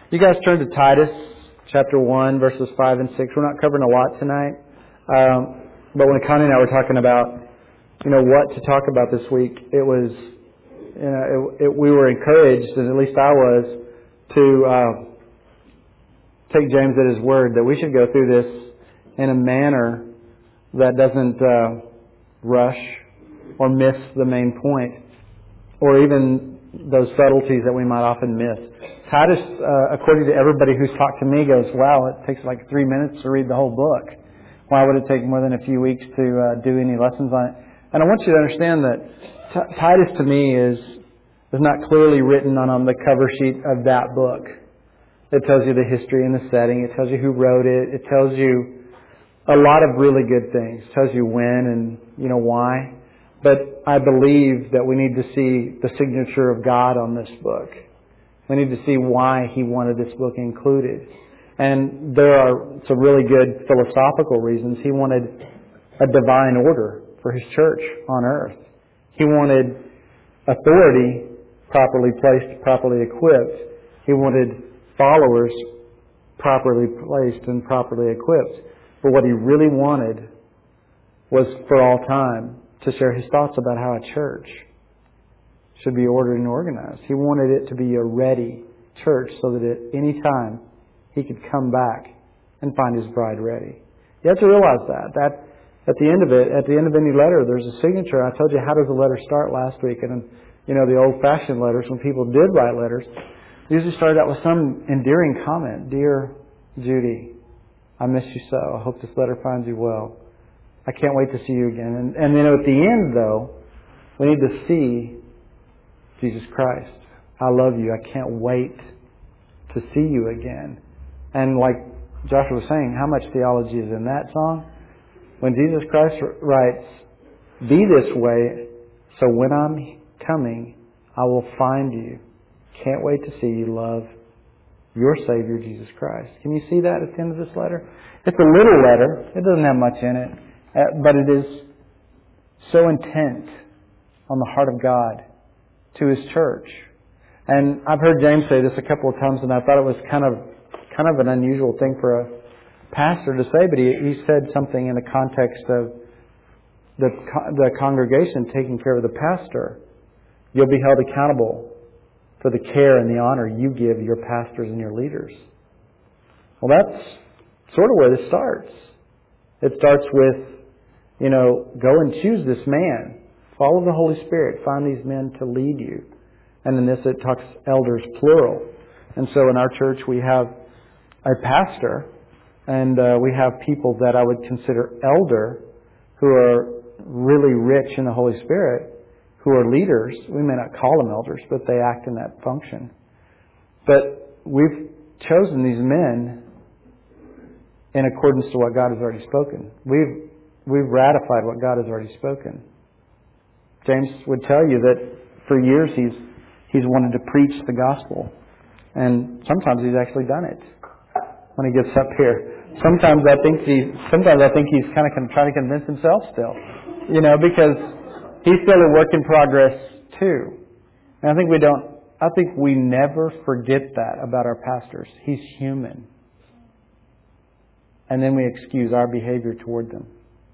You guys turn to Titus chapter 1, verses 5 and 6. We're not covering a lot tonight. But when Connie and I were talking about, what to talk about this week, it was, we were encouraged, and at least I was, to take James at his word that we should go through this in a manner that doesn't rush or miss the main point, or even those subtleties that we might often miss. Titus, according to everybody who's talked to me, goes, wow, it takes like 3 minutes to read the whole book. Why would it take more than a few weeks to do any lessons on it? And I want you to understand that Titus to me is not clearly written on the cover sheet of that book. It tells you the history and the setting. It tells you who wrote it. It tells you a lot of really good things. It tells you when and why. But I believe that we need to see the signature of God on this book. We need to see why He wanted this book included. And there are some really good philosophical reasons. He wanted a divine order for His church on earth. He wanted authority properly placed, properly equipped. He wanted followers properly placed and properly equipped. But what He really wanted was for all time to share His thoughts about how a church should be ordered and organized. He wanted it to be a ready church so that at any time He could come back and find His bride ready. You have to realize that at the end of it, at the end of any letter, there's a signature. I told you how does the letter start last week. And the old-fashioned letters, when people did write letters, they usually started out with some endearing comment. Dear Judy, I miss you so. I hope this letter finds you well. I can't wait to see you again. And then at the end, though, we need to see Jesus Christ. I love you. I can't wait to see you again. And like Joshua was saying, how much theology is in that song? When Jesus Christ writes, be this way, so when I'm coming, I will find you. Can't wait to see you, love your Savior, Jesus Christ. Can you see that at the end of this letter? It's a little letter. It doesn't have much in it. But it is so intent on the heart of God to His church. And I've heard James say this a couple of times, and I thought it was kind of an unusual thing for a pastor to say, but he said something in the context of the congregation taking care of the pastor. You'll be held accountable for the care and the honor you give your pastors and your leaders. Well, that's sort of where this starts. It starts with, go and choose this man. Follow the Holy Spirit. Find these men to lead you. And in this it talks elders plural. And so in our church we have a pastor and we have people that I would consider elder who are really rich in the Holy Spirit, who are leaders. We may not call them elders, but they act in that function. But we've chosen these men in accordance to what God has already spoken. We've ratified what God has already spoken. James would tell you that for years he's wanted to preach the gospel. And sometimes he's actually done it when he gets up here. Sometimes I think he's kind of trying to convince himself still. Because he's still a work in progress too. And I think we never forget that about our pastors. He's human. And then we excuse our behavior toward them.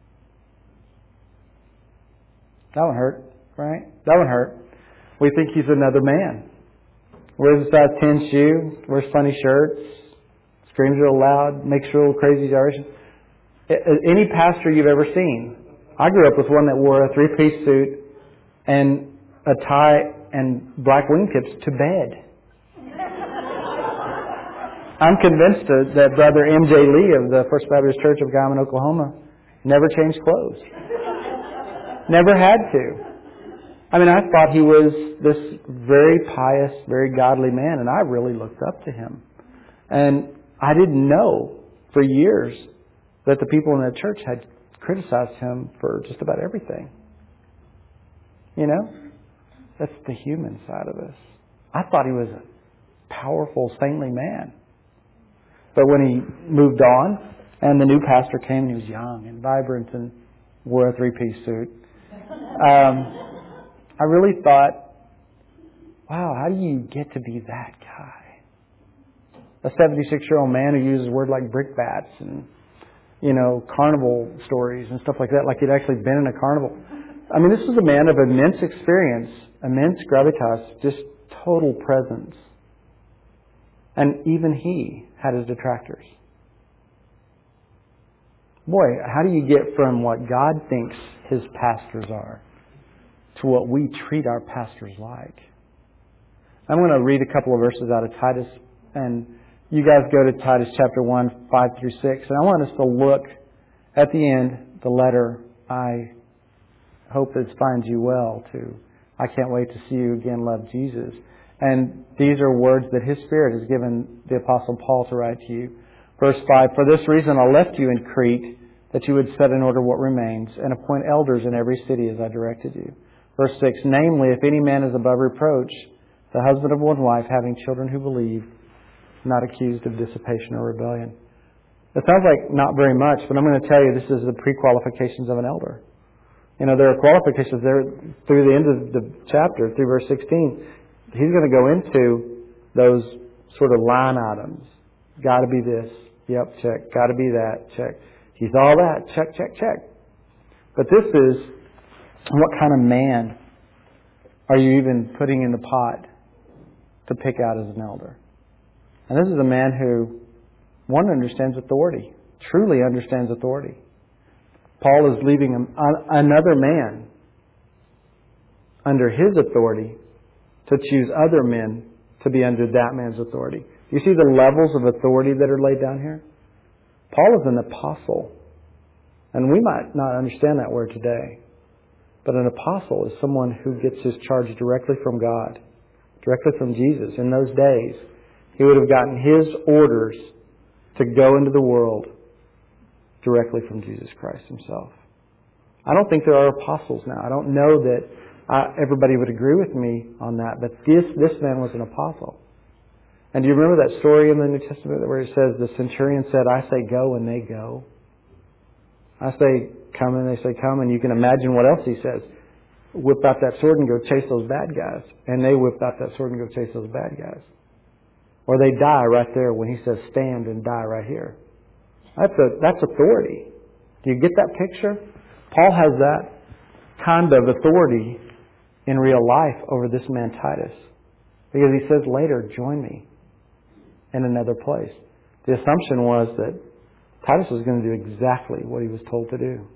That one hurt, right? That one hurt. We think he's another man. Wears a size 10 shoe, wears funny shirts, screams real loud, makes real crazy gyrations. Any pastor you've ever seen. I grew up with one that wore a 3-piece suit and a tie and black wingtips to bed. I'm convinced that Brother M.J. Lee of the First Baptist Church of Guymon, Oklahoma, never changed clothes. Never had to. I thought he was this very pious, very godly man, and I really looked up to him. And I didn't know for years that the people in that church had criticized him for just about everything. That's the human side of us. I thought he was a powerful, saintly man. But when he moved on, and the new pastor came, and he was young and vibrant and wore a 3-piece suit, I really thought, wow, how do you get to be that guy? a 76-year-old man who uses words like brickbats and, carnival stories and stuff like that, like he'd actually been in a carnival. I mean, this was a man of immense experience, immense gravitas, just total presence. And even he had his detractors. Boy, how do you get from what God thinks His pastors are to what we treat our pastors like? I'm going to read a couple of verses out of Titus, and you guys go to Titus chapter 1, 5 through 6, and I want us to look at the end, the letter, I hope it finds you well, to I can't wait to see you again, love Jesus. And these are words that His Spirit has given the Apostle Paul to write to you. Verse 5, for this reason I left you in Crete, that you would set in order what remains, and appoint elders in every city as I directed you. Verse 6, namely, if any man is above reproach, the husband of one wife, having children who believe, not accused of dissipation or rebellion. It sounds like not very much, but I'm going to tell you this is the pre-qualifications of an elder. There are qualifications there through the end of the chapter, through verse 16. He's going to go into those sort of line items. Got to be this. Yep, check. Got to be that. Check. He's all that. Check, check, check. But this is, what kind of man are you even putting in the pot to pick out as an elder? And this is a man who, one, understands authority. Truly understands authority. Paul is leaving another man under his authority to choose other men to be under that man's authority. You see the levels of authority that are laid down here? Paul is an apostle. And we might not understand that word today. But an apostle is someone who gets his charge directly from God, directly from Jesus. In those days, he would have gotten his orders to go into the world directly from Jesus Christ Himself. I don't think there are apostles now. I don't know that everybody would agree with me on that, but this man was an apostle. And do you remember that story in the New Testament where it says the centurion said, I say go and they go? I say come and they say come, and you can imagine what else he says. Whip out that sword and go chase those bad guys. And they whip out that sword and go chase those bad guys. Or they die right there when he says stand and die right here. That's authority. Do you get that picture? Paul has that kind of authority in real life over this man Titus. Because he says later, join me in another place. The assumption was that Titus was going to do exactly what he was told to do.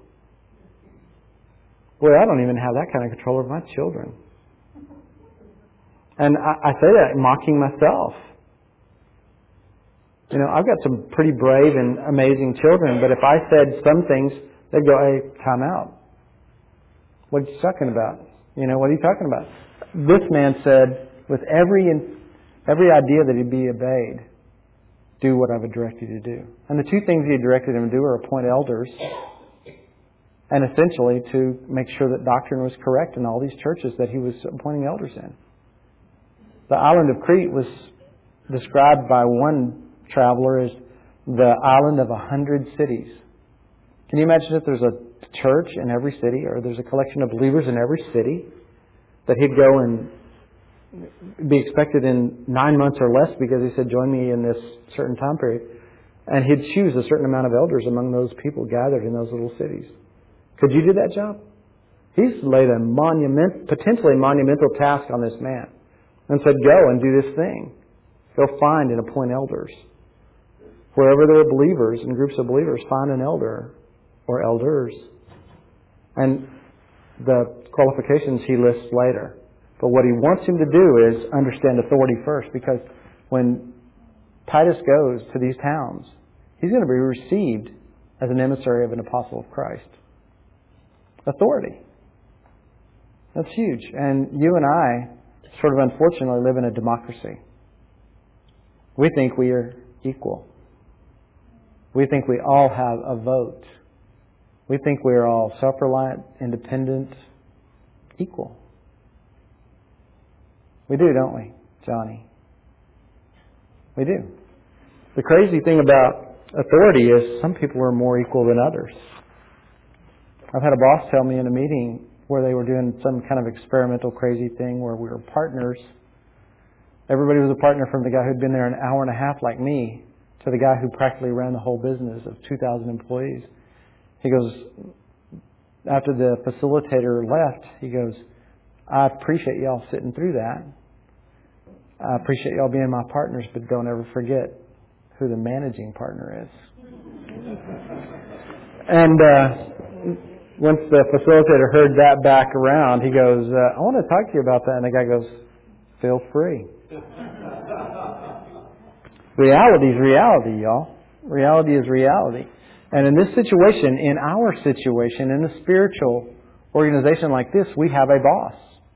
Boy, I don't even have that kind of control over my children. And I say that mocking myself. I've got some pretty brave and amazing children, but if I said some things, they'd go, hey, time out. What are you talking about? What are you talking about? This man said, with every idea that he'd be obeyed, do what I would direct you to do. And the two things he directed him to do are appoint elders and essentially to make sure that doctrine was correct in all these churches that he was appointing elders in. The island of Crete was described by one traveler as the island of 100 cities. Can you imagine if there's a church in every city, or there's a collection of believers in every city, that he'd go and be expected in 9 months or less because he said, join me in this certain time period. And he'd choose a certain amount of elders among those people gathered in those little cities. Could you do that job? He's laid a potentially monumental task on this man and said, go and do this thing. Go find and appoint elders. Wherever there are believers and groups of believers, find an elder or elders. And the qualifications he lists later. But what he wants him to do is understand authority first, because when Titus goes to these towns, he's going to be received as an emissary of an apostle of Christ. Authority. That's huge. And you and I sort of unfortunately live in a democracy. We think we are equal. We think we all have a vote. We think we are all self-reliant, independent, equal. We do, don't we, Johnny? We do. The crazy thing about authority is some people are more equal than others. I've had a boss tell me in a meeting where they were doing some kind of experimental crazy thing where we were partners Everybody was a partner, from the guy who'd been there an hour and a half like me to the guy who practically ran the whole business of 2,000 employees. He goes, after the facilitator left, he goes, I appreciate y'all sitting through that. I appreciate y'all being my partners, but don't ever forget who the managing partner is. And once the facilitator heard that back around, he goes, I want to talk to you about that. And the guy goes, feel free. Reality is reality, y'all. Reality is reality. And in this situation, in our situation, in a spiritual organization like this, we have a boss.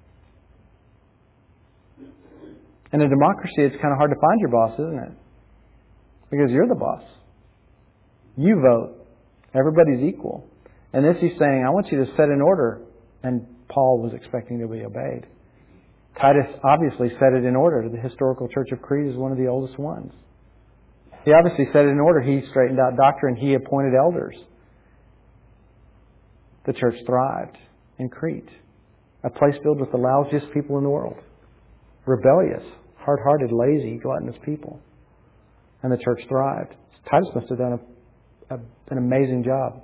In a democracy, it's kind of hard to find your boss, isn't it? Because you're the boss. You vote. Everybody's equal. And this he's saying, I want you to set in order. And Paul was expecting to be obeyed. Titus obviously set it in order. The historical church of Crete is one of the oldest ones. He obviously set it in order. He straightened out doctrine. He appointed elders. The church thrived in Crete. A place filled with the lousiest people in the world. Rebellious, hard-hearted, lazy, gluttonous people. And the church thrived. Titus must have done an amazing job.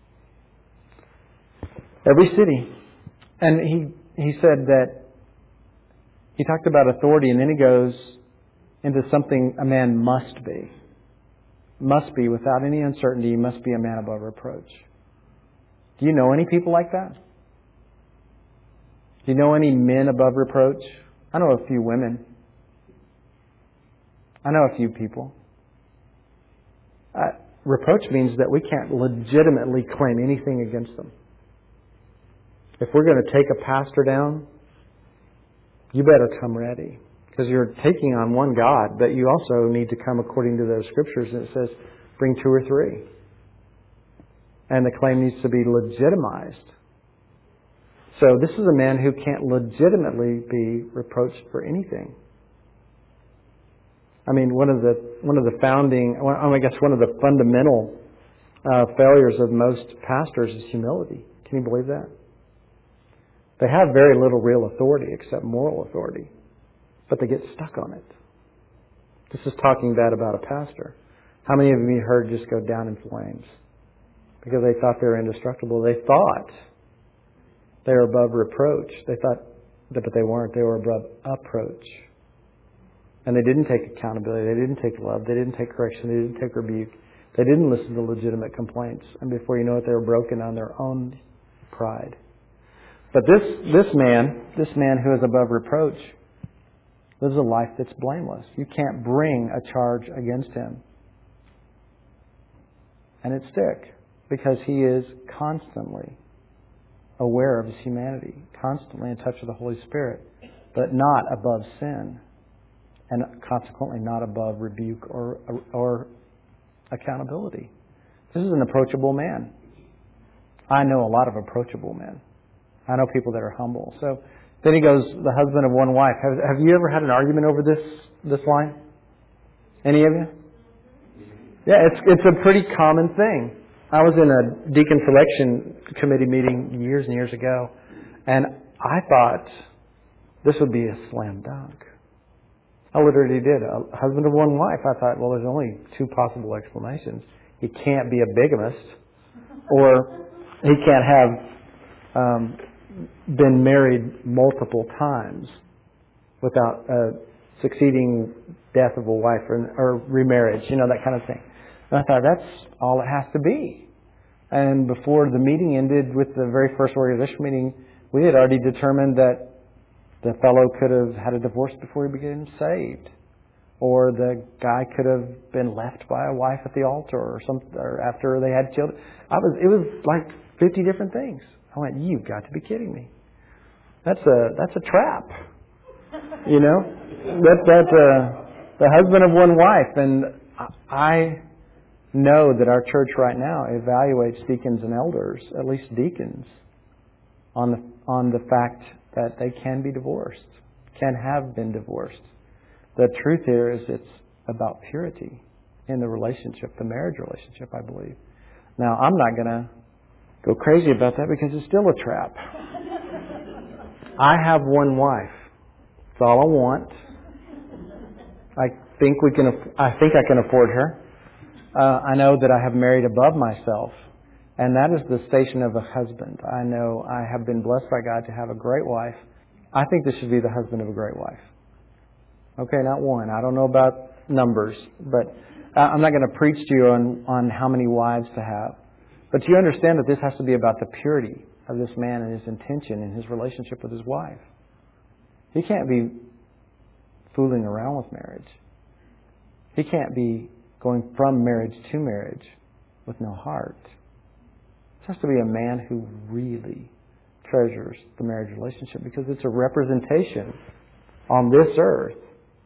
Every city. And he said that he talked about authority, and then he goes into something a man must be. Must be, without any uncertainty, he must be a man above reproach. Do you know any people like that? Do you know any men above reproach? I know a few women. I know a few people. Reproach means that we can't legitimately claim anything against them. If we're going to take a pastor down, you better come ready. Because you're taking on one God, but you also need to come according to those scriptures. And it says, bring 2 or 3. And the claim needs to be legitimized. So this is a man who can't legitimately be reproached for anything. I mean, one of the fundamental failures of most pastors is humility. Can you believe that? They have very little real authority except moral authority. But they get stuck on it. This is talking bad about a pastor. How many of you heard just go down in flames? Because they thought they were indestructible. They thought they were above reproach. They thought, but they weren't. They were above approach. And they didn't take accountability. They didn't take love. They didn't take correction. They didn't take rebuke. They didn't listen to legitimate complaints. And before you know it, they were broken on their own pride. But this man who is above reproach, lives a life that's blameless. You can't bring a charge against him. And it stick. Because he is constantly aware of his humanity. Constantly in touch with the Holy Spirit. But not above sin. And consequently not above rebuke or accountability. This is an approachable man. I know a lot of approachable men. I know people that are humble. So then he goes, the husband of one wife. Have you ever had an argument over this line? Any of you? Yeah, it's a pretty common thing. I was in a deacon selection committee meeting years and years ago, and I thought this would be a slam dunk. I literally did. A husband of one wife. I thought, well, there's only 2 possible explanations. He can't be a bigamist, or he can't have been married multiple times without succeeding death of a wife or remarriage, that kind of thing. And I thought, that's all it has to be. And before the meeting ended with the very first organization meeting, we had already determined that the fellow could have had a divorce before he became saved. Or the guy could have been left by a wife at the altar or after they had children. It was like 50 different things. I went, you've got to be kidding me. That's a trap. That's the husband of one wife. And I know that our church right now evaluates deacons and elders, at least deacons, on the fact that they can be divorced, can have been divorced. The truth here is it's about purity in the relationship, the marriage relationship, I believe. Now, I'm not going to go crazy about that because it's still a trap. I have one wife. That's all I want. I think I can afford her. I know that I have married above myself, and that is the station of a husband. I know I have been blessed by God to have a great wife. I think this should be the husband of a great wife. Okay, not one. I don't know about numbers, but I'm not going to preach to you on how many wives to have. But you understand that this has to be about the purity of this man and his intention in his relationship with his wife. He can't be fooling around with marriage. He can't be going from marriage to marriage with no heart. It has to be a man who really treasures the marriage relationship, because it's a representation on this earth.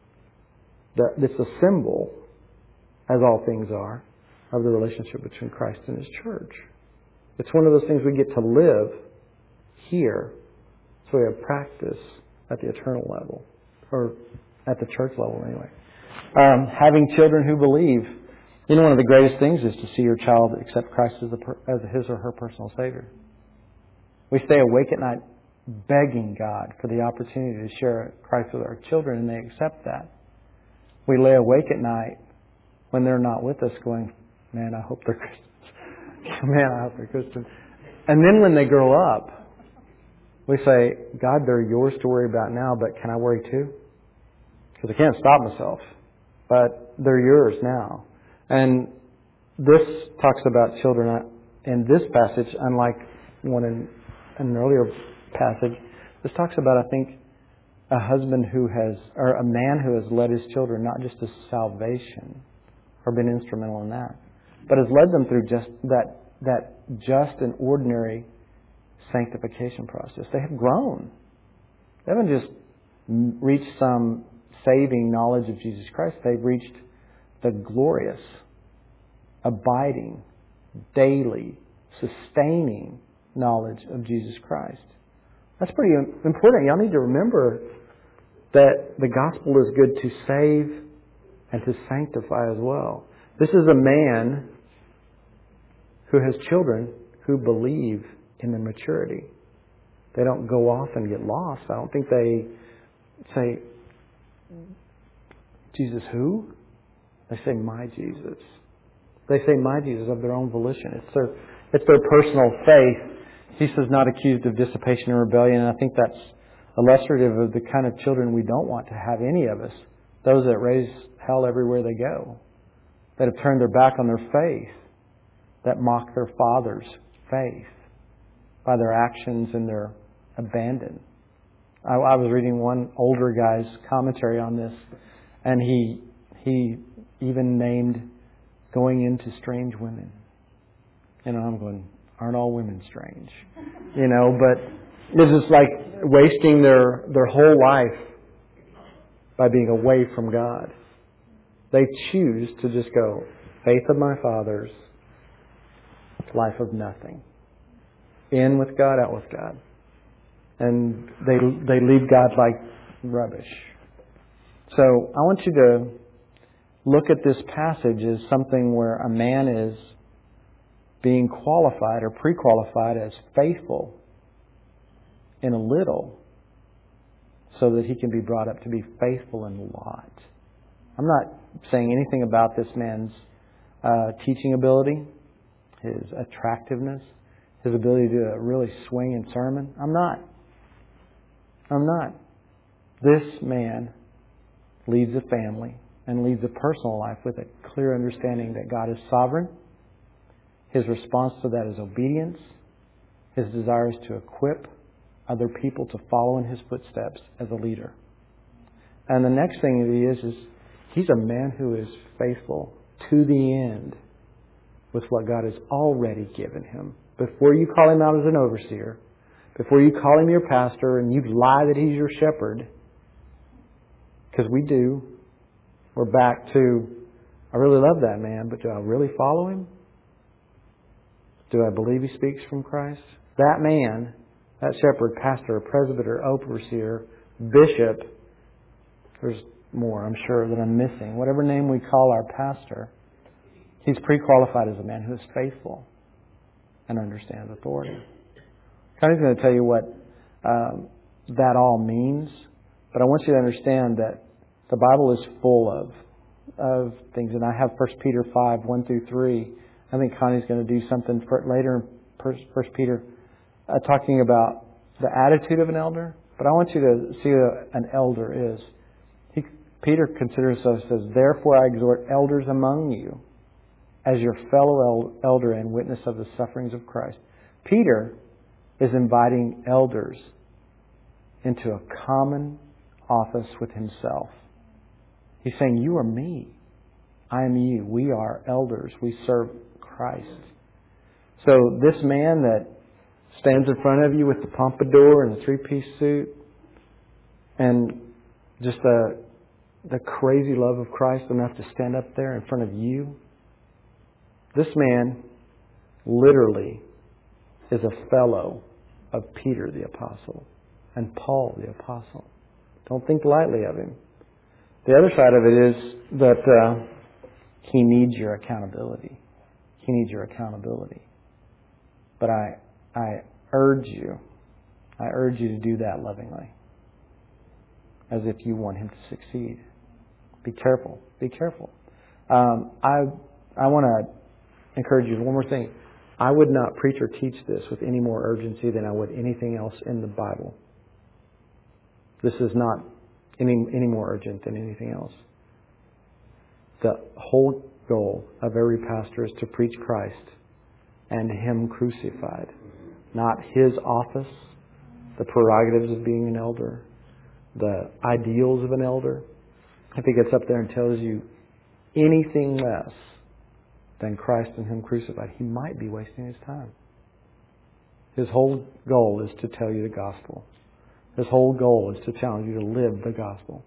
It's a symbol, as all things are, of the relationship between Christ and His church. It's one of those things we get to live here, so we have practice at the eternal level, or at the church level anyway. Having children who believe. You know, one of the greatest things is to see your child accept Christ as his or her personal Savior. We stay awake at night begging God for the opportunity to share Christ with our children, and they accept that. We lay awake at night when they're not with us going, man, I hope they're Christians. Man, I hope they're Christians. And then when they grow up, we say, God, they're yours to worry about now, but can I worry too? Because I can't stop myself. But they're yours now. And this talks about children in this passage, unlike one in an earlier passage. This talks about, I think, a husband or a man who has led his children not just to salvation or been instrumental in that, but has led them through just that just and ordinary sanctification process. They have grown. They haven't just reached some saving knowledge of Jesus Christ. They've reached the glorious, abiding, daily, sustaining knowledge of Jesus Christ. That's pretty important. Y'all need to remember that the gospel is good to save and to sanctify as well. This is a man who has children who believe in their maturity. They don't go off and get lost. I don't think they say, Jesus who? They say, my Jesus. They say, my Jesus, of their own volition. It's their personal faith. He says, not accused of dissipation and rebellion. And I think that's illustrative of the kind of children we don't want to have, any of us. Those that raise hell everywhere they go. That have turned their back on their faith. That mock their father's faith by their actions and their abandon. I was reading one older guy's commentary on this, and he even named going into strange women. And I'm going, aren't all women strange? But it's just like wasting their whole life by being away from God. They choose to just go, faith of my fathers, life of nothing. In with God, out with God. And they leave God like rubbish. So I want you to look at this passage as something where a man is being qualified or pre-qualified as faithful in a little so that he can be brought up to be faithful in a lot. I'm not saying anything about this man's teaching ability, his attractiveness, his ability to really swing in sermon. I'm not. This man leads a family and leads a personal life with a clear understanding that God is sovereign. His response to that is obedience. His desire is to equip other people to follow in his footsteps as a leader. And the next thing that he is he's a man who is faithful to the end with what God has already given him. Before you call him out as an overseer, before you call him your pastor and you lie that he's your shepherd, because we do, we're back to, I really love that man, but do I really follow him? Do I believe he speaks from Christ? That man, that shepherd, pastor, presbyter, overseer, bishop, there's more, I'm sure, that I'm missing. Whatever name we call our pastor, he's pre-qualified as a man who is faithful and understands authority. Connie's going to tell you what that all means, but I want you to understand that The Bible is full of things. And I have 1 Peter 5, 1 through 3. I think Connie's going to do something later in 1 Peter talking about the attitude of an elder. But I want you to see what an elder is. Peter considers himself, says, "Therefore I exhort elders among you as your fellow elder and witness of the sufferings of Christ." Peter is inviting elders into a common office with himself. He's saying, you are me. I am you. We are elders. We serve Christ. So this man that stands in front of you with the pompadour and the three-piece suit and just the crazy love of Christ enough to stand up there in front of you, this man literally is a fellow of Peter the Apostle and Paul the Apostle. Don't think lightly of him. The other side of it is that he needs your accountability. He needs your accountability. But I urge you to do that lovingly, as if you want him to succeed. Be careful. Be careful. I want to encourage you one more thing. I would not preach or teach this with any more urgency than I would anything else in the Bible. This is not any more urgent than anything else. The whole goal of every pastor is to preach Christ and Him crucified. Not his office, the prerogatives of being an elder, the ideals of an elder. If he gets up there and tells you anything less than Christ and Him crucified, he might be wasting his time. His whole goal is to tell you the gospel. His whole goal is to challenge you to live the gospel.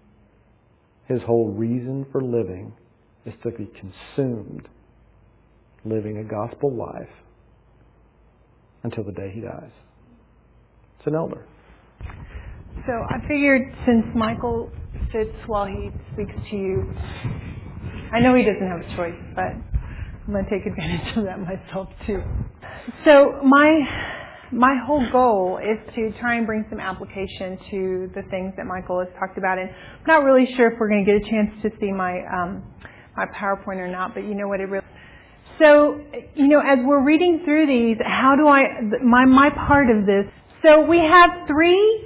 His whole reason for living is to be consumed living a gospel life until the day he dies. It's an elder. So I figured since Michael sits while he speaks to you, I know he doesn't have a choice, but I'm going to take advantage of that myself too. So my whole goal is to try and bring some application to the things that Michael has talked about. And I'm not really sure if we're going to get a chance to see my PowerPoint or not, but you know what it really... So, as we're reading through these, how do my part of this... So we have three...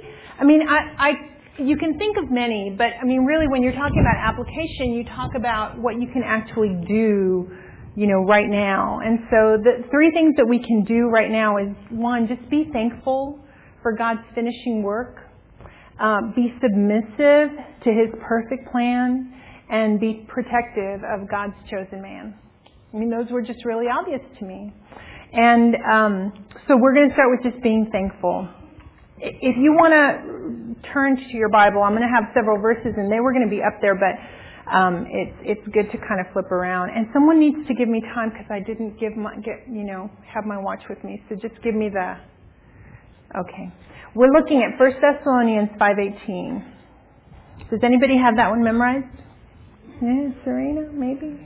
you can think of many, but really when you're talking about application, you talk about what you can actually do, right now. And so the three things that we can do right now is, one, just be thankful for God's finishing work, be submissive to His perfect plan, and be protective of God's chosen man. Those were just really obvious to me. And so we're going to start with just being thankful. If you want to turn to your Bible, I'm going to have several verses, and they were going to be up there, but it's good to kind of flip around. And someone needs to give me time because I didn't have my watch with me. So just give me the... Okay. We're looking at 1 Thessalonians 5:18. Does anybody have that one memorized? Yeah, Serena, maybe?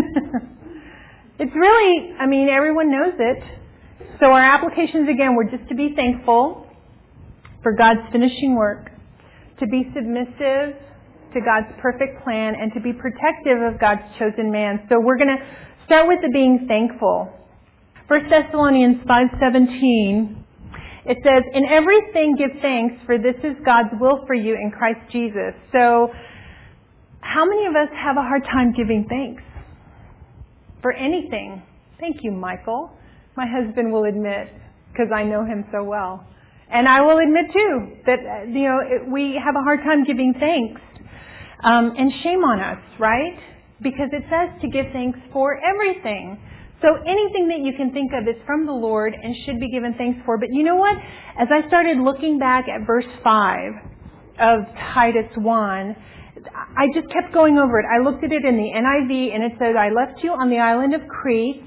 It's really, everyone knows it. So our applications, again, were just to be thankful for God's finishing work, to be submissive to God's perfect plan, and to be protective of God's chosen man. So we're going to start with the being thankful. 1 Thessalonians 5:17, it says, "In everything give thanks, for this is God's will for you in Christ Jesus." So how many of us have a hard time giving thanks for anything? Thank you, Michael. My husband will admit, because I know him so well. And I will admit too that, we have a hard time giving thanks. And shame on us, right? Because it says to give thanks for everything. So anything that you can think of is from the Lord and should be given thanks for. But you know what? As I started looking back at verse 5 of Titus 1, I just kept going over it. I looked at it in the NIV, and it says, "I left you on the island of Crete."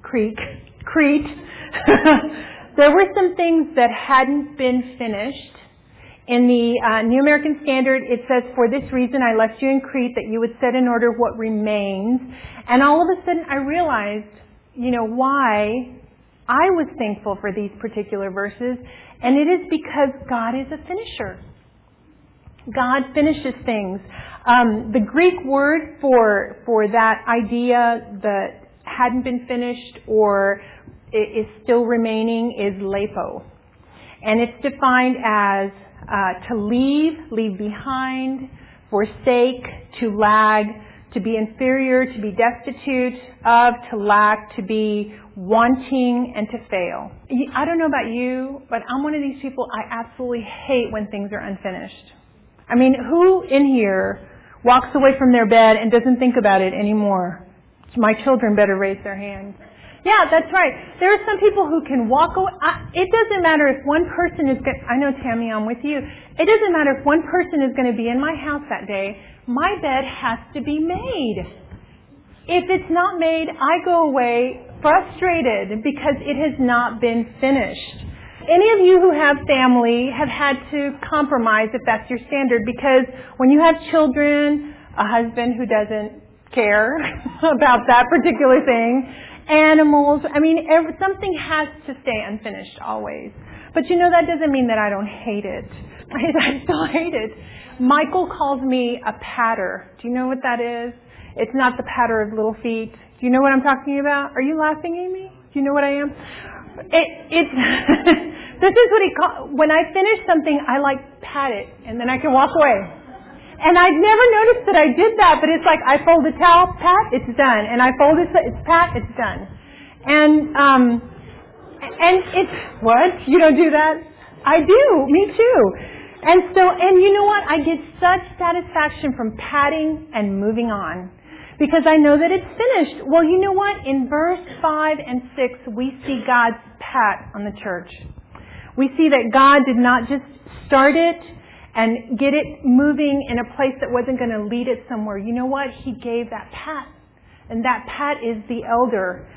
There were some things that hadn't been finished. In the New American Standard, it says, "For this reason I left you in Crete, that you would set in order what remains." And all of a sudden I realized, why I was thankful for these particular verses. And it is because God is a finisher. God finishes things. The Greek word for that idea that hadn't been finished or is still remaining is lepo. And it's defined as to leave behind, forsake, to lag, to be inferior, to be destitute of, to lack, to be wanting, and to fail. I don't know about you, but I'm one of these people, I absolutely hate when things are unfinished. I mean, who in here walks away from their bed and doesn't think about it anymore? My children better raise their hands. Yeah, that's right. There are some people who can walk away. It doesn't matter if one person is going to, I know, Tammy, I'm with you. It doesn't matter if one person is going to be in my house that day. My bed has to be made. If it's not made, I go away frustrated because it has not been finished. Any of you who have family have had to compromise, if that's your standard, because when you have children, a husband who doesn't care about that particular thing, animals, I mean, something has to stay unfinished always. But you know, that doesn't mean that I don't hate it. I still hate it. Michael calls me a patter. Do you know what that is? It's not the patter of little feet. Do you know what I'm talking about? Are you laughing, Amy? Do you know what I am? It's this is what he calls, when I finish something, I like pat it, and then I can walk away. And I've never noticed that I did that, but it's like I fold the towel, pat, it's done. And I fold it, it's pat, it's done. And it's, what? You don't do that? I do, me too. And you know what? I get such satisfaction from patting and moving on. Because I know that it's finished. Well, you know what? In verse 5 and 6, we see God's pat on the church. We see that God did not just start it and get it moving in a place that wasn't going to lead it somewhere. You know what? He gave that pat. And that pat is the elder.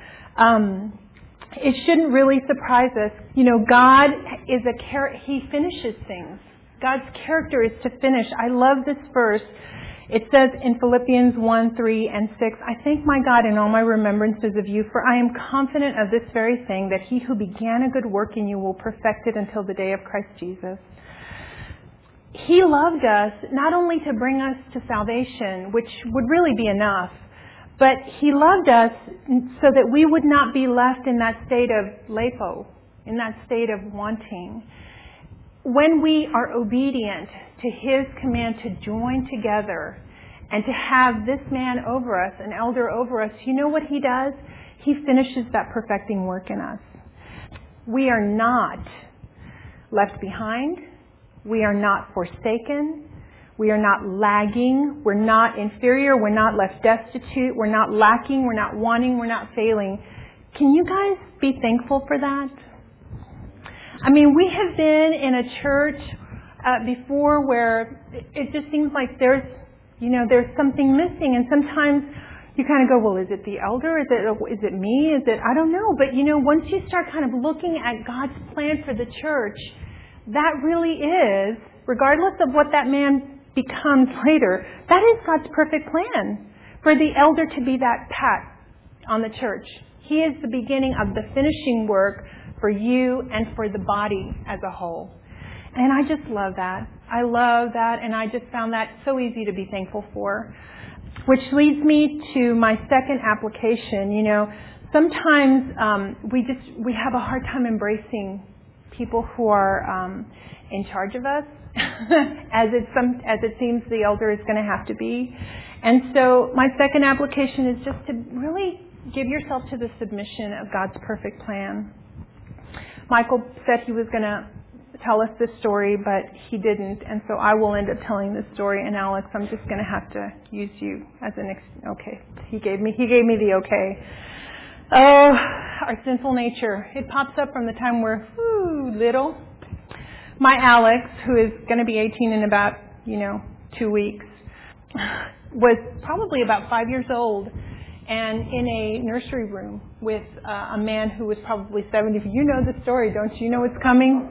It shouldn't really surprise us. You know, God is He finishes things. God's character is to finish. I love this verse. It says in Philippians 1, 3, and 6, I thank my God in all my remembrances of you, for I am confident of this very thing, that he who began a good work in you will perfect it until the day of Christ Jesus. He loved us not only to bring us to salvation, which would really be enough, but he loved us so that we would not be left in that state of lepo, in that state of wanting. When we are obedient to his command to join together and to have this man over us, an elder over us, you know what he does? He finishes that perfecting work in us. We are not left behind. We are not forsaken. We are not lagging. We're not inferior. We're not left destitute. We're not lacking. We're not wanting. We're not failing. Can you guys be thankful for that? I mean, we have been in a church before where it just seems like there's something missing, and sometimes you kind of go, well, is it the elder? Is it me? I don't know. But once you start kind of looking at God's plan for the church, that really is, regardless of what that man becomes later, that is God's perfect plan for the elder to be that pat on the church. He is the beginning of the finishing work for you and for the body as a whole. And I just love that. I love that, and I just found that so easy to be thankful for. Which leads me to my second application. Sometimes we have a hard time embracing people who are in charge of us, as it seems the elder is going to have to be. And so my second application is just to really give yourself to the submission of God's perfect plan. Michael said he was going to tell us this story, but he didn't, and so I will end up telling this story. And Alex, I'm just going to have to use you as okay. He gave me the okay. Oh, our sinful nature. It pops up from the time we're little. My Alex, who is going to be 18 in about 2 weeks, was probably about 5 years old, and in a nursery room with a man who was probably 70. You know the story, don't you? You know what's coming?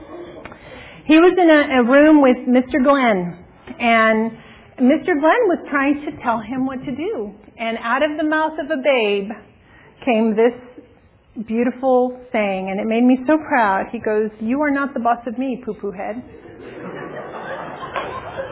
He was in a room with Mr. Glenn, and Mr. Glenn was trying to tell him what to do. And out of the mouth of a babe came this beautiful saying, and it made me so proud. He goes, "You are not the boss of me, poo-poo head."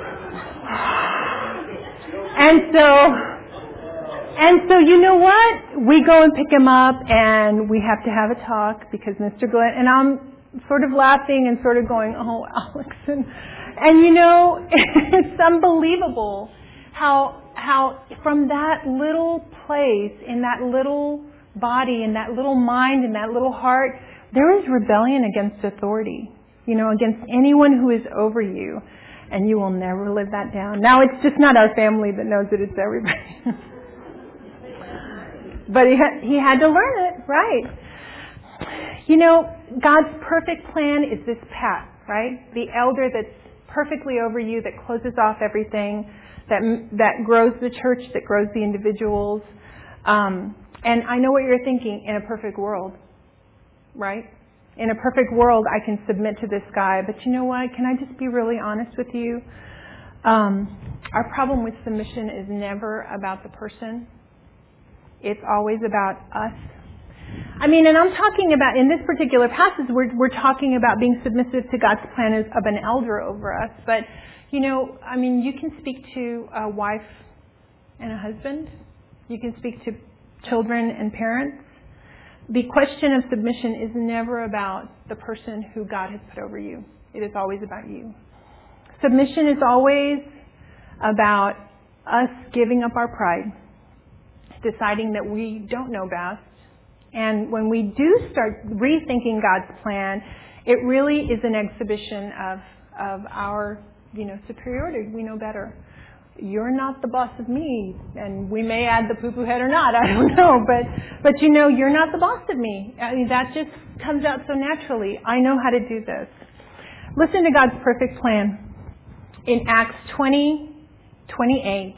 And so you know what? We go and pick him up and we have to have a talk because Mr. Glenn, and I'm sort of laughing and sort of going, oh, Alex. And you know, it's unbelievable how from that little place, in that little body, in that little mind, in that little heart, there is rebellion against authority, you know, against anyone who is over you. And you will never live that down. Now, it's just not our family that knows it, it's everybody. But he had to learn it, right? You know, God's perfect plan is this path, right? The elder that's perfectly over you, that closes off everything, that grows the church, that grows the individuals. And I know what you're thinking, in a perfect world, right? In a perfect world, I can submit to this guy. But you know what? Can I just be really honest with you? Our problem with submission is never about the person. It's always about us. I mean, and I'm talking about, in this particular passage, we're talking about being submissive to God's plan of an elder over us. But, you know, I mean, you can speak to a wife and a husband. You can speak to children and parents. The question of submission is never about the person who God has put over you. It is always about you. Submission is always about us giving up our pride, deciding that we don't know best. And when we do start rethinking God's plan, it really is an exhibition of our, you know, superiority. We know better. You're not the boss of me, and we may add the poo-poo head or not, I don't know, but you know, you're not the boss of me. I mean, that just comes out so naturally. I know how to do this. Listen to God's perfect plan. In Acts 20:28,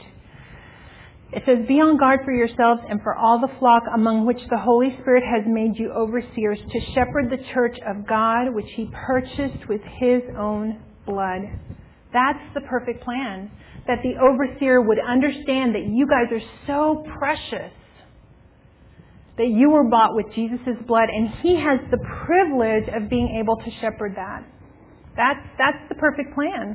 it says, "Be on guard for yourselves and for all the flock among which the Holy Spirit has made you overseers to shepherd the church of God, which He purchased with His own blood." That's the perfect plan. That the overseer would understand that you guys are so precious, that you were bought with Jesus' blood, and he has the privilege of being able to shepherd that. That's the perfect plan.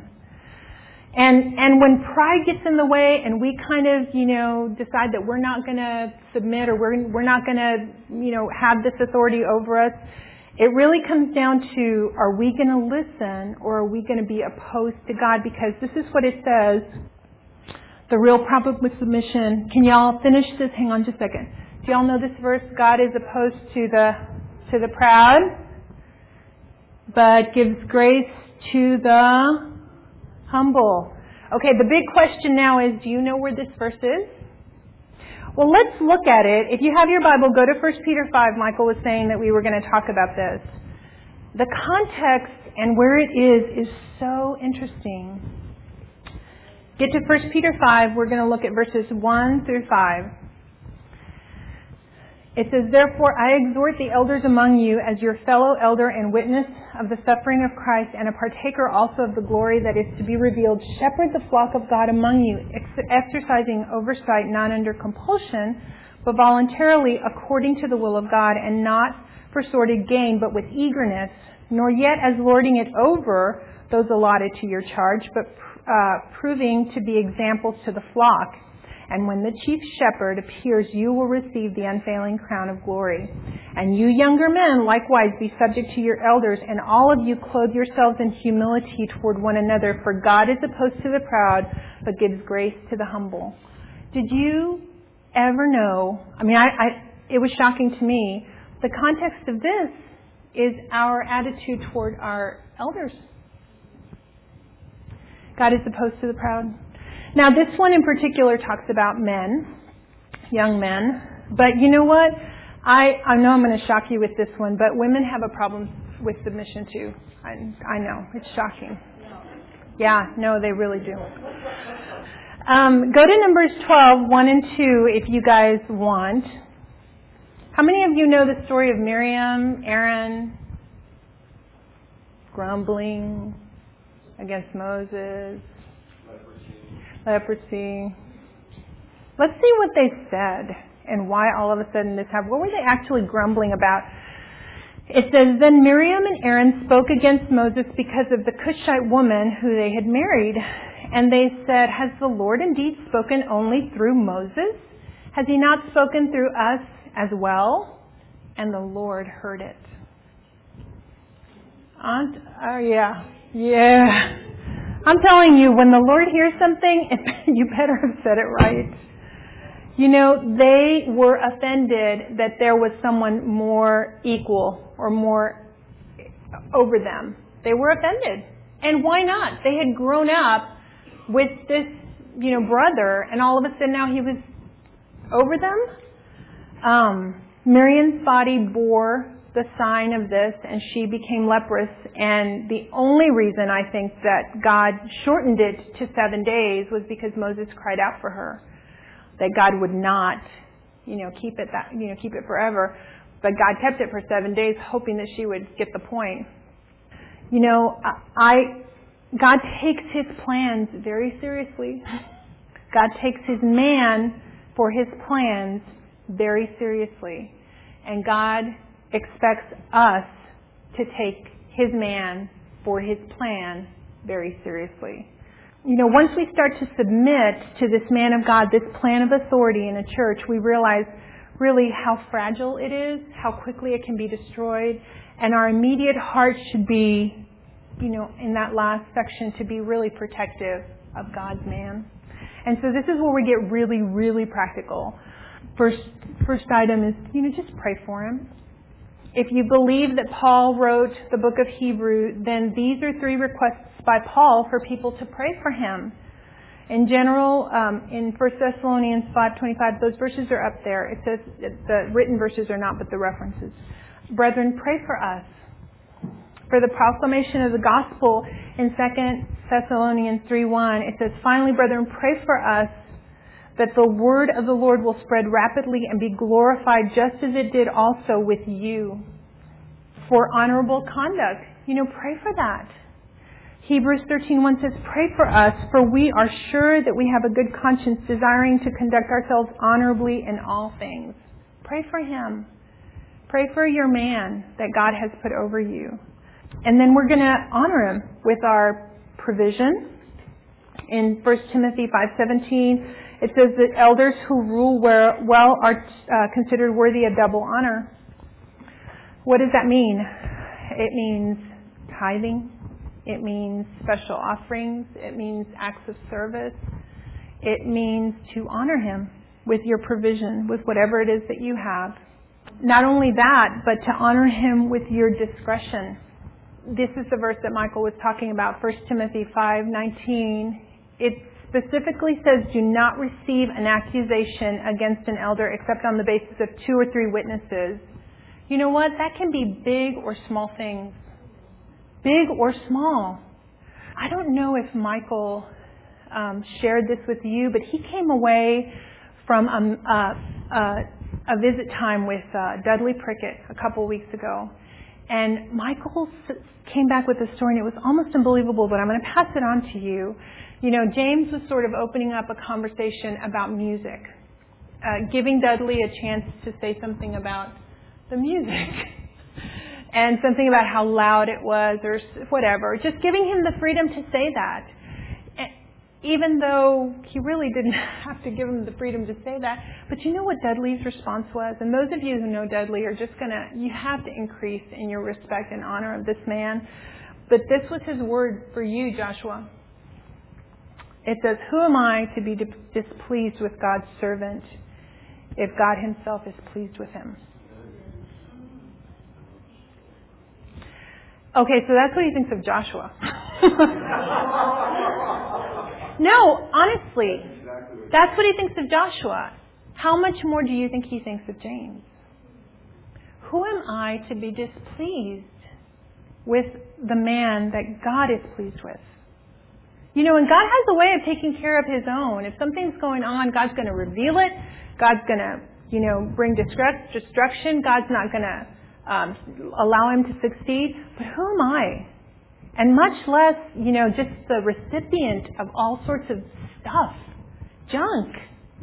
And when pride gets in the way and we kind of, you know, decide that we're not going to submit or we're not going to, you know, have this authority over us, it really comes down to, are we going to listen or are we going to be opposed to God? Because this is what it says, the real problem with submission. Can y'all finish this? Hang on just a second. Do y'all know this verse? God is opposed to the proud, but gives grace to the humble. Okay, the big question now is, do you know where this verse is? Well, let's look at it. If you have your Bible, go to 1 Peter 5. Michael was saying that we were going to talk about this. The context and where it is so interesting. Get to 1 Peter 5. We're going to look at verses 1 through 5. It says, "Therefore I exhort the elders among you as your fellow elder and witness of the suffering of Christ and a partaker also of the glory that is to be revealed. Shepherd the flock of God among you, exercising oversight not under compulsion, but voluntarily according to the will of God, and not for sordid gain, but with eagerness, nor yet as lording it over those allotted to your charge, but proving to be examples to the flock. And when the chief shepherd appears, you will receive the unfailing crown of glory. And you younger men, likewise, be subject to your elders, and all of you clothe yourselves in humility toward one another, for God is opposed to the proud, but gives grace to the humble." Did you ever know, it was shocking to me, the context of this is our attitude toward our elders. God is opposed to the proud. Now, this one in particular talks about men, young men. But you know what? I know I'm going to shock you with this one, but women have a problem with submission too. I know. It's shocking. Yeah, no, they really do. Go to Numbers 12, 1 and 2 if you guys want. How many of you know the story of Miriam, Aaron, grumbling against Moses? Leprosy. Let's see what they said and why all of a sudden this happened. What were they actually grumbling about? It says, "Then Miriam and Aaron spoke against Moses because of the Cushite woman who they had married. And they said, has the Lord indeed spoken only through Moses? Has he not spoken through us as well? And the Lord heard it. Yeah. I'm telling you, when the Lord hears something, you better have said it right. You know, they were offended that there was someone more equal or more over them. They were offended. And why not? They had grown up with this, brother, and all of a sudden now he was over them. Miriam's body bore the sign of this, and she became leprous. And the only reason I think that God shortened it to 7 days was because Moses cried out for her, that God would not, keep it forever. But God kept it for 7 days, hoping that she would get the point. God takes His plans very seriously. God takes His man for His plans very seriously. And God expects us to take His man for His plan very seriously. Once we start to submit to this man of God, this plan of authority in a church, we realize really how fragile it is, how quickly it can be destroyed, and our immediate heart should be, in that last section, to be really protective of God's man. And so this is where we get really, really practical. First item is, just pray for him. If you believe that Paul wrote the book of Hebrews, then these are 3 requests by Paul for people to pray for him. In general, in 1 Thessalonians 5:25, those verses are up there. It says, the written verses are not, but the references. Brethren, pray for us. For the proclamation of the gospel in 2 Thessalonians 3:1, it says, finally, brethren, pray for us that the word of the Lord will spread rapidly and be glorified just as it did also with you. For honorable conduct, pray for that. Hebrews 13:1 says, pray for us, for we are sure that we have a good conscience, desiring to conduct ourselves honorably in all things. Pray for him. Pray for your man that God has put over you. And then we're going to honor him with our provision. In 1 Timothy 5:17, it says that elders who rule well are considered worthy of double honor. What does that mean? It means tithing. It means special offerings. It means acts of service. It means to honor him with your provision, with whatever it is that you have. Not only that, but to honor him with your discretion. This is the verse that Michael was talking about, 1 Timothy 5:19. It specifically says, do not receive an accusation against an elder except on the basis of 2 or 3 witnesses. You know what? That can be big or small things. Big or small. I don't know if Michael shared this with you, but he came away from a visit time with Dudley Prickett a couple weeks ago. And Michael came back with a story, and it was almost unbelievable, but I'm going to pass it on to you. James was sort of opening up a conversation about music, giving Dudley a chance to say something about the music and something about how loud it was or whatever, just giving him the freedom to say that. Even though he really didn't have to give him the freedom to say that. But you know what Dudley's response was? And those of you who know Dudley are just you have to increase in your respect and honor of this man. But this was his word for you, Joshua. It says, who am I to be displeased with God's servant if God himself is pleased with him? Okay, so that's what he thinks of Joshua. No, honestly, that's what he thinks of Joshua. How much more do you think he thinks of James? Who am I to be displeased with the man that God is pleased with? And God has a way of taking care of his own. If something's going on, God's going to reveal it. God's going to, bring destruction. God's not going to allow him to succeed. But who am I? And much less, just the recipient of all sorts of stuff, junk.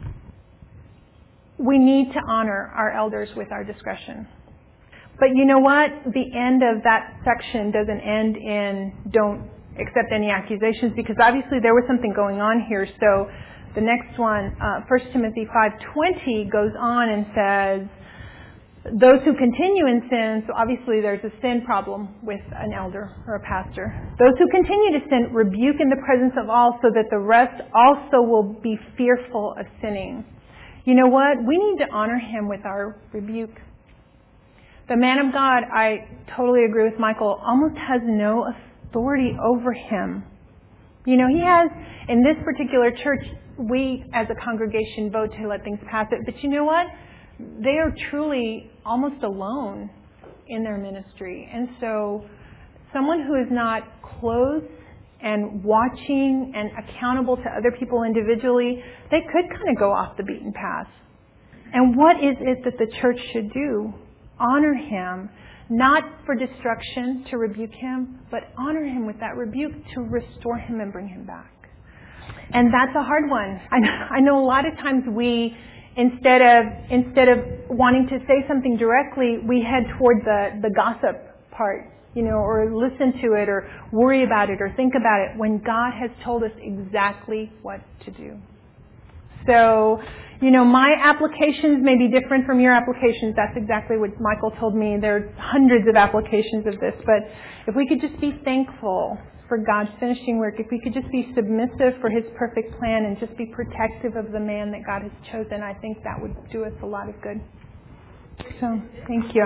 We need to honor our elders with our discretion. But you know what? The end of that section doesn't end in don't accept any accusations, because obviously there was something going on here. So the next one, 1 Timothy 5:20 goes on and says, those who continue in sin, so obviously there's a sin problem with an elder or a pastor. Those who continue to sin rebuke in the presence of all, so that the rest also will be fearful of sinning. You know what? We need to honor him with our rebuke. The man of God, I totally agree with Michael, almost has no authority over him. You know, he has, in this particular church, we as a congregation vote to let things pass it. But you know what? They are truly almost alone in their ministry. And so someone who is not close and watching and accountable to other people individually, they could kind of go off the beaten path. And what is it that the church should do? Honor him, not for destruction to rebuke him, but honor him with that rebuke to restore him and bring him back. And that's a hard one. I know a lot of times we, instead of wanting to say something directly, we head toward the gossip part, you know, or listen to it or worry about it or think about it, when God has told us exactly what to do. So, you know, my applications may be different from your applications. That's exactly what Michael told me. There are hundreds of applications of this. But if we could just be thankful for God's finishing work, if we could just be submissive for his perfect plan and just be protective of the man that God has chosen, I think that would do us a lot of good. So, thank you.